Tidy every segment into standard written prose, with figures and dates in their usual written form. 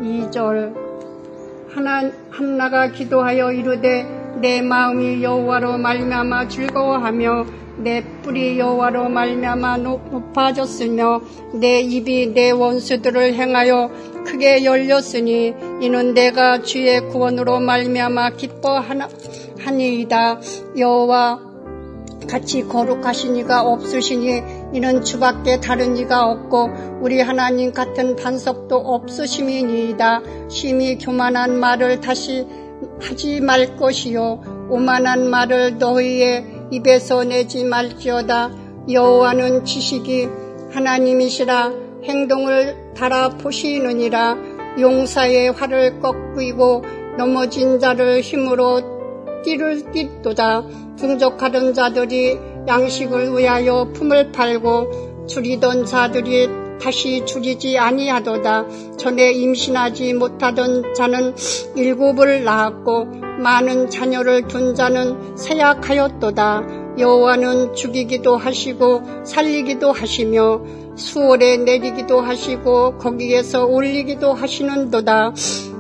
2절 한나가 기도하여 이르되 내 마음이 여호와로 말미암아 즐거워하며 내 뿔이 여호와로 말미암아 높아졌으며 내 입이 내 원수들을 행하여 크게 열렸으니 이는 내가 주의 구원으로 말미암아 기뻐하니이다. 여호와 같이 거룩하신 이가 없으시니 이는 주밖에 다른 이가 없고 우리 하나님 같은 반석도 없으심이니이다. 심히 교만한 말을 다시 하지 말 것이요 오만한 말을 너희의 입에서 내지 말지어다. 여호와는 지식이 하나님이시라 행동을 달아보시느니라. 용사의 활을 꺾이고 넘어진 자를 힘으로 띠를 띠도다. 풍족하던 자들이 양식을 위하여 품을 팔고 줄이던 자들이 다시 줄이지 아니하도다. 전에 임신하지 못하던 자는 7을 낳았고 많은 자녀를 둔 자는 쇠약하였도다. 여호와는 죽이기도 하시고 살리기도 하시며 수월에 내리기도 하시고 거기에서 올리기도 하시는도다.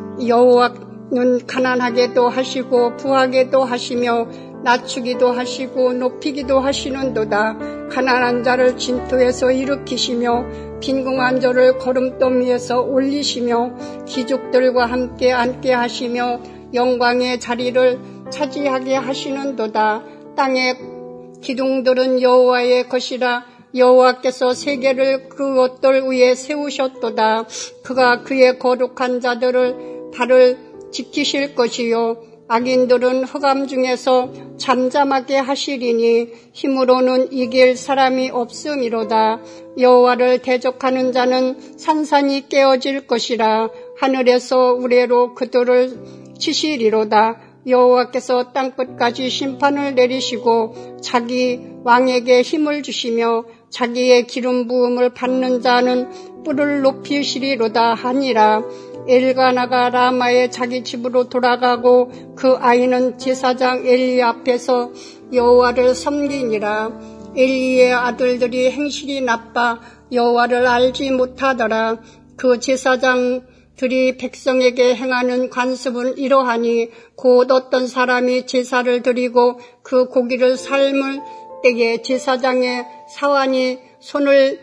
여호와는 가난하게도 하시고 부하게도 하시며 낮추기도 하시고 높이기도 하시는도다. 가난한 자를 진토에서 일으키시며 빈궁한 자를 거름더미에서 올리시며 기족들과 함께 앉게 하시며 영광의 자리를 차지하게 하시는도다. 땅의 기둥들은 여호와의 것이라. 여호와께서 세계를 그것들 위에 세우셨도다. 그가 그의 거룩한 자들을 발을 지키실 것이요 악인들은 흑암 중에서 잠잠하게 하시리니 힘으로는 이길 사람이 없음이로다. 여호와를 대적하는 자는 산산이 깨어질 것이라. 하늘에서 우레로 그들을 치시리로다. 여호와께서 땅끝까지 심판을 내리시고 자기 왕에게 힘을 주시며 자기의 기름 부음을 받는 자는 뿔을 높이시리로다 하니라. 엘가나가 라마의 자기 집으로 돌아가고 그 아이는 제사장 엘리 앞에서 여호와를 섬기니라. 엘리의 아들들이 행실이 나빠 여호와를 알지 못하더라. 그 제사장들이 백성에게 행하는 관습은 이러하니 곧 어떤 사람이 제사를 드리고 그 고기를 삶을 때에 제사장의 사환이 손을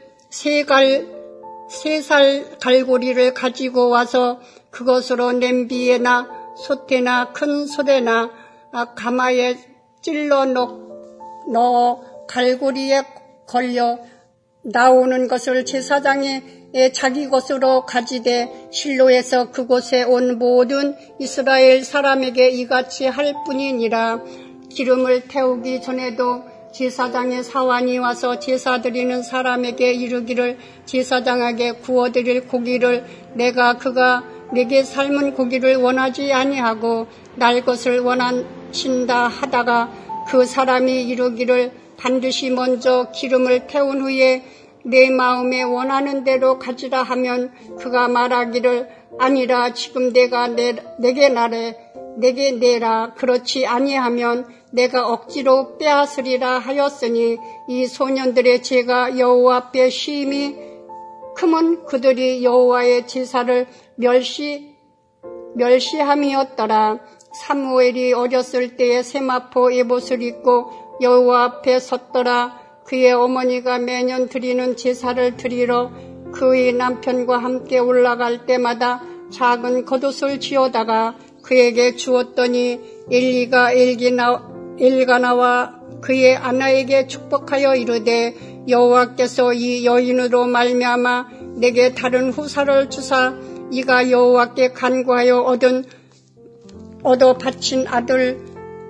세 살 갈고리를 가지고 와서 그것으로 냄비에나 솥에나 큰 솥에나 가마에 찔러 넣어 갈고리에 걸려 나오는 것을 제사장의 자기 것으로 가지되 실로에서 그곳에 온 모든 이스라엘 사람에게 이같이 할 뿐이니라. 기름을 태우기 전에도 제사장의 사환이 와서 제사 드리는 사람에게 이르기를 제사장에게 구워드릴 고기를 그가 내게 삶은 고기를 원하지 아니하고 날 것을 원하신다 하다가 그 사람이 이르기를 반드시 먼저 기름을 태운 후에 내 마음에 원하는 대로 가지라 하면 그가 말하기를 아니라 지금 내게 내라. 그렇지 아니하면 내가 억지로 빼앗으리라 하였으니 이 소년들의 죄가 여호와 앞에 심히 크면 그들이 여호와의 제사를 멸시함이었더라. 사무엘이 어렸을 때에 세마포 에봇을 입고 여호와 앞에 섰더라. 그의 어머니가 매년 드리는 제사를 드리러 그의 남편과 함께 올라갈 때마다 작은 겉옷을 지어다가 그에게 주었더니 엘가나와 그의 아내에게 축복하여 이르되 여호와께서 이 여인으로 말미암아 내게 다른 후사를 주사 이가 여호와께 간구하여 얻어 바친 아들을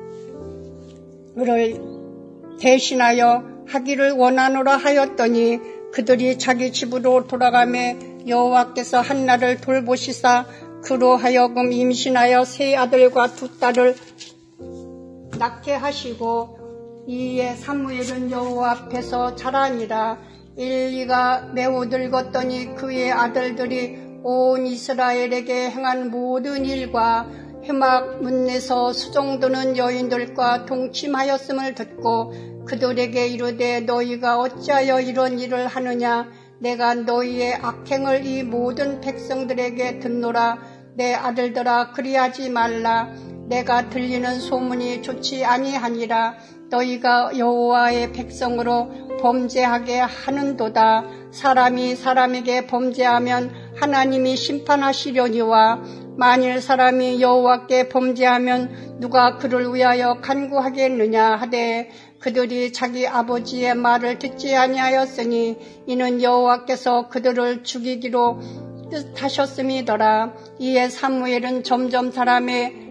대신하여 하기를 원하노라 하였더니 그들이 자기 집으로 돌아가매 여호와께서 한나를 돌보시사 그로 하여금 임신하여 3 아들과 2 딸을 낳게 하시고 이에 사무엘은 여호와 앞에서 자라니라. 엘리가 매우 늙었더니 그의 아들들이 온 이스라엘에게 행한 모든 일과 회막 문내서 수종드는 여인들과 동침하였음을 듣고 그들에게 이르되 너희가 어찌하여 이런 일을 하느냐. 내가 너희의 악행을 이 모든 백성들에게 듣노라. 내 아들들아, 그리하지 말라. 내가 들리는 소문이 좋지 아니하니라. 너희가 여호와의 백성으로 범죄하게 하는도다. 사람이 사람에게 범죄하면 하나님이 심판하시려니와 만일 사람이 여호와께 범죄하면 누가 그를 위하여 간구하겠느냐 하되 그들이 자기 아버지의 말을 듣지 아니하였으니 이는 여호와께서 그들을 죽이기로 뜻하셨음이더라. 이에 사무엘은 점점 사람의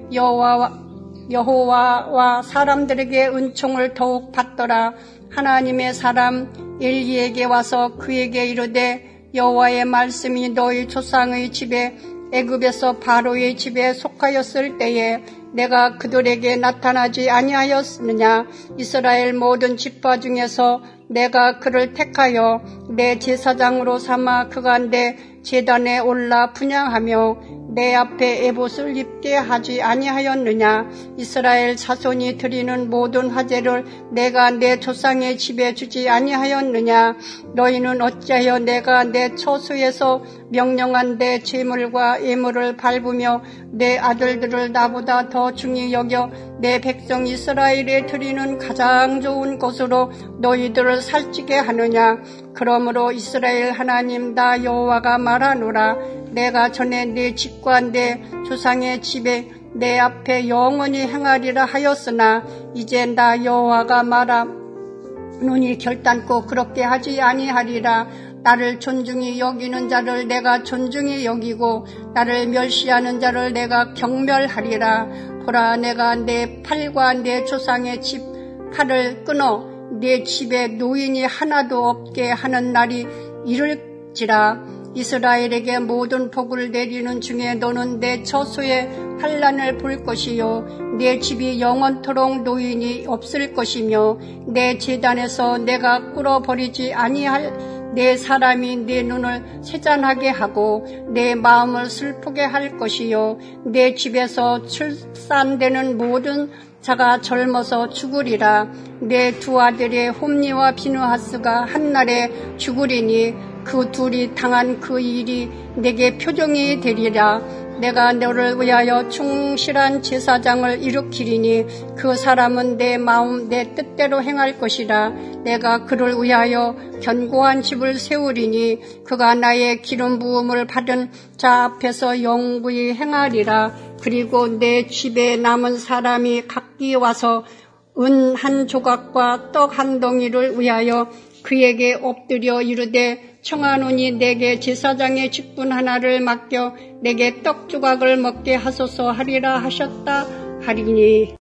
여호와와 사람들에게 은총을 더욱 받더라. 하나님의 사람 엘리에게 와서 그에게 이르되 여호와의 말씀이 너희 조상의 집에 애굽에서 바로의 집에 속하였을 때에 내가 그들에게 나타나지 아니하였느냐. 이스라엘 모든 지파 중에서 내가 그를 택하여 내 제사장으로 삼아 그가 내 제단에 올라 분향하며 내 앞에 에봇을 입게 하지 아니하였느냐. 이스라엘 자손이 드리는 모든 화제를 내가 내 조상의 집에 주지 아니하였느냐. 너희는 어찌하여 내가 내 처소에서 명령한 내 제물과 예물을 밟으며 내 아들들을 나보다 더 중히 여겨 내 백성 이스라엘에 드리는 가장 좋은 것으로 너희들을 살찌게 하느냐. 그러므로 이스라엘 하나님 나 여호와가 말하노라. 내가 전에 내 집과 내 조상의 집에 내 앞에 영원히 행하리라 하였으나 이제 나 여호와가 말하노니 결단코 그렇게 하지 아니하리라. 나를 존중히 여기는 자를 내가 존중히 여기고 나를 멸시하는 자를 내가 경멸하리라. 보라, 내가 내 팔과 내 조상의 집 팔을 끊어 내 집에 노인이 하나도 없게 하는 날이 이를지라. 이스라엘에게 모든 복을 내리는 중에 너는 내 처소에 환난을 볼 것이요 내 집이 영원토록 노인이 없을 것이며 내 제단에서 내가 꿇어버리지 아니할 내 사람이 내 눈을 세잔하게 하고 내 마음을 슬프게 할 것이요 내 집에서 출산되는 모든 자가 젊어서 죽으리라. 내 두 아들의 홈니와 비느하스가 한날에 죽으리니 그 둘이 당한 그 일이 내게 표정이 되리라. 내가 너를 위하여 충실한 제사장을 일으키리니 그 사람은 내 마음 내 뜻대로 행할 것이라. 내가 그를 위하여 견고한 집을 세우리니 그가 나의 기름 부음을 받은 자 앞에서 영구히 행하리라. 그리고 내 집에 남은 사람이 각기 와서 은 한 조각과 떡 한 덩이를 위하여 그에게 엎드려 이르되 청하노니 내게 제사장의 직분 하나를 맡겨 내게 떡 조각을 먹게 하소서 하리라 하셨다 하리니